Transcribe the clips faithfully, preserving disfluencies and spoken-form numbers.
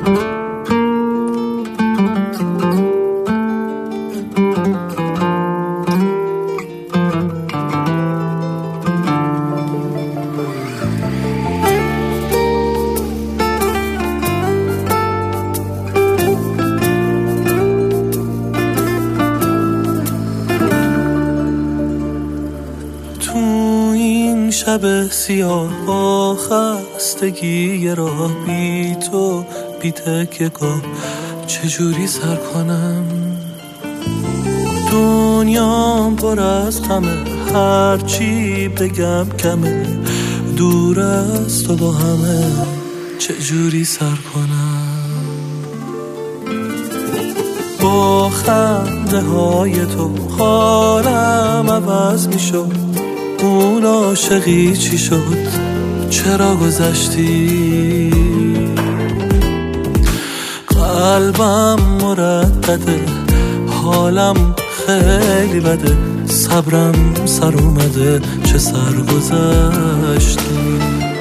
شب سیاه با خستگی راه بی تو بی تکیه گاه چجوری سر کنم؟ دنیام پر از غمه، هرچی بگم کمه، دور از تو با همه چجوری سر کنم؟ با خنده های تو حالم عوض می شد، اون عاشقی چی شد؟ چرا گذشتی؟ قلبم مردده، حالم خیلی بده، صبرم سر اومده، چه سر گذشتی؟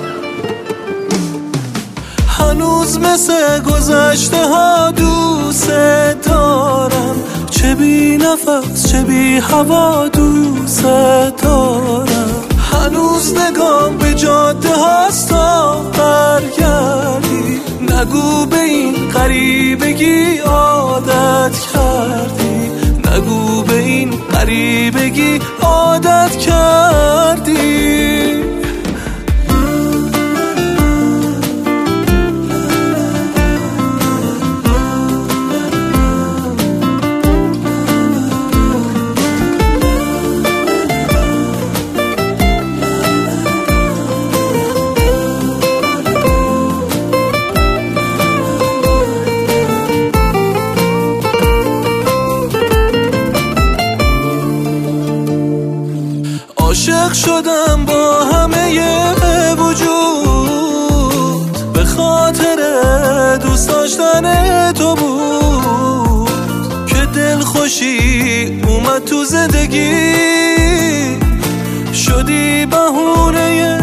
هنوز مثل گذشته ها دوست دارم، چه بی نفس چه بی هوا دوست دارم. هنوز نگام به جاده هاست تا برگردی، نگو به این غریبگی عادت کردی، نگو به این غریبگی عادت کردی. عاشق شدم با همه وجود، به خاطر دوست داشتن تو بود که دل خوشی اومد تو زندگی، شدی بهونه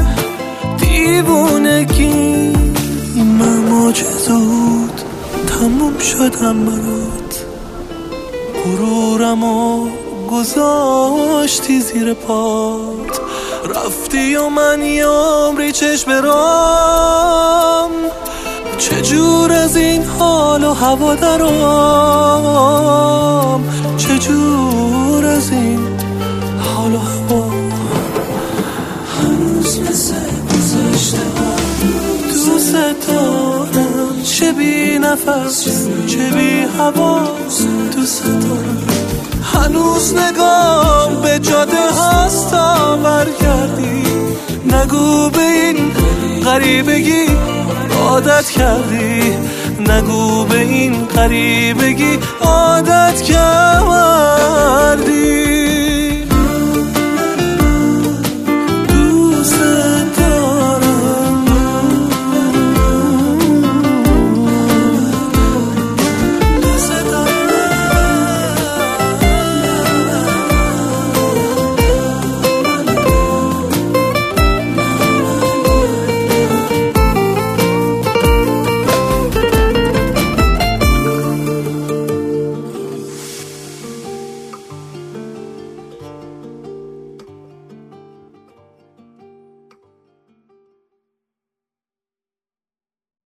دیوونگی. من معجزود تموم شدم برات، غرورمو گذاشتی زیر پات، رفتی و من یه عمری چشم برام، چجور از این حال و هوا درام، چجور از این حال و هوا. هنوز مثل گذشته ها دوست دارم، چه بی نفس چه بی هوا دوست دارم. هنوز نگام به جاده هاست تا برگردی، نگو به این غریبگی عادت کردی، نگو به این غریبگی عادت کردی.